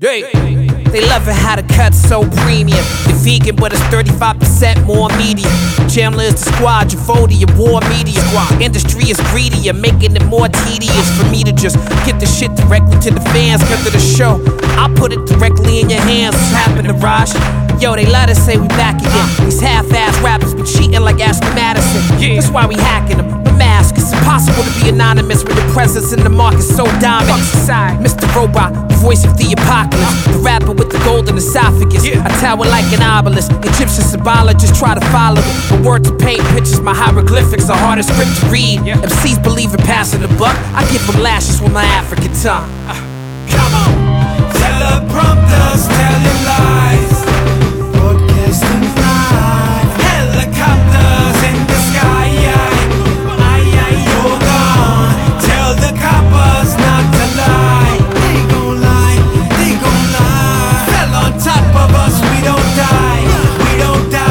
They love it how the cut's so premium. You're vegan, but it's 35% more medium. Chandler is the squad, Javodia, war media. The industry is greedy, you're making it more tedious for me to just get the shit directly to the fans. Cause of the show, I'll put it directly in your hands. What's happening, Raj? Yo, they let us say we back again. These half-ass rappers be cheating like Ashley Madison. That's why we hacking them. The mask, it's impossible to be anonymous when your presence in the market's so dominant. Mr. Robot, the voice of the apocalypse, the rapper with the golden esophagus. I tower like an obelisk. Egyptian symbologists try to follow it. My word to paint pictures, my hieroglyphics are hardest script to read. MCs believe in passing the buck. I give them lashes with my African tongue. Come on! Teleprompters telling lies. Broadcasting live. Helicopters in the sky. You're gone. Tell the coppers not to lie. They gon' lie, they gon' lie. Fell on top of us, we don't die. We don't die,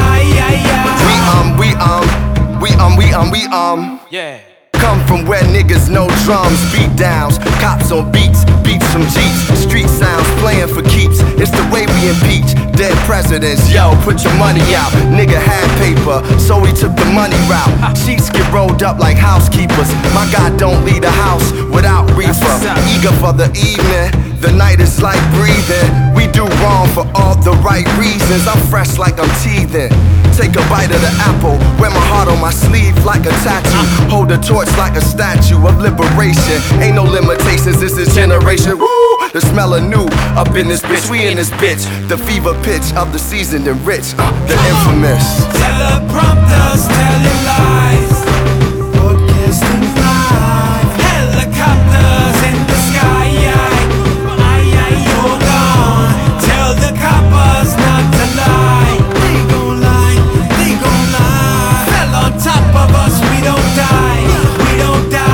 Yeah. Come from where niggas know drums, beat downs, cops on beats, beats from Jeeps, street sounds playing for keeps. It's the way we impeach dead presidents. Yo, put your money out. Nigga had paper, so he took the money route. Sheets get rolled up like housekeepers. My God don't leave the house without reefer. Eager for the evening, the night is like breathing. We do wrong for all the right reasons. I'm fresh like I'm teething. Take a bite of the apple, wear my heart on my sleeve like a tattoo. Hold a torch like a statue of liberation. Ain't no limitations, this is generation. Woo! The smell of new up in this bitch. We in this bitch. The fever pitch of the seasoned and rich. The infamous. Teleprompters telling lies. Broadcasting live. Helicopters in the sky. You're gone. Tell the coppers not to lie. They gon' lie, they gon' lie. Fell on top of us, we don't die. We don't die,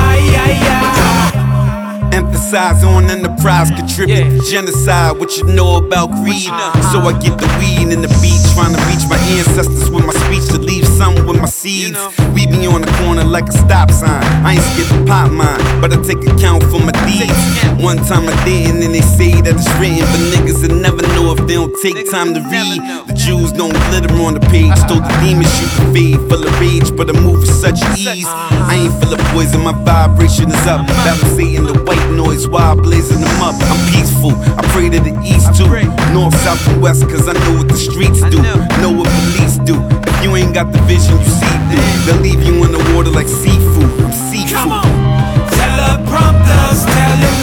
Emphasize on enterprise, contribute to genocide. What you know about greed? So I get the weed and the beat, trying to reach my ancestors with my speech to leave something with my seeds. We be on the corner like a stop sign. I ain't scared to pop mine, but I take account for my deeds. One time I didn't, and they say that it's written, but niggas that never know if they don't take time to read. The Jews don't glitter on the page. Told the demons shoot the fade, full of rage, but I move with such ease. I ain't full of poison, my vibration is up. Battle Satan, the white noise, while blazing them up. I'm peaceful, I pray to the east too. North, south, and west, cause I know what the streets do. Know what police do. If you ain't got the vision, you see through. They'll leave you in the water like seafood. I'm seafood. Teleprompters telling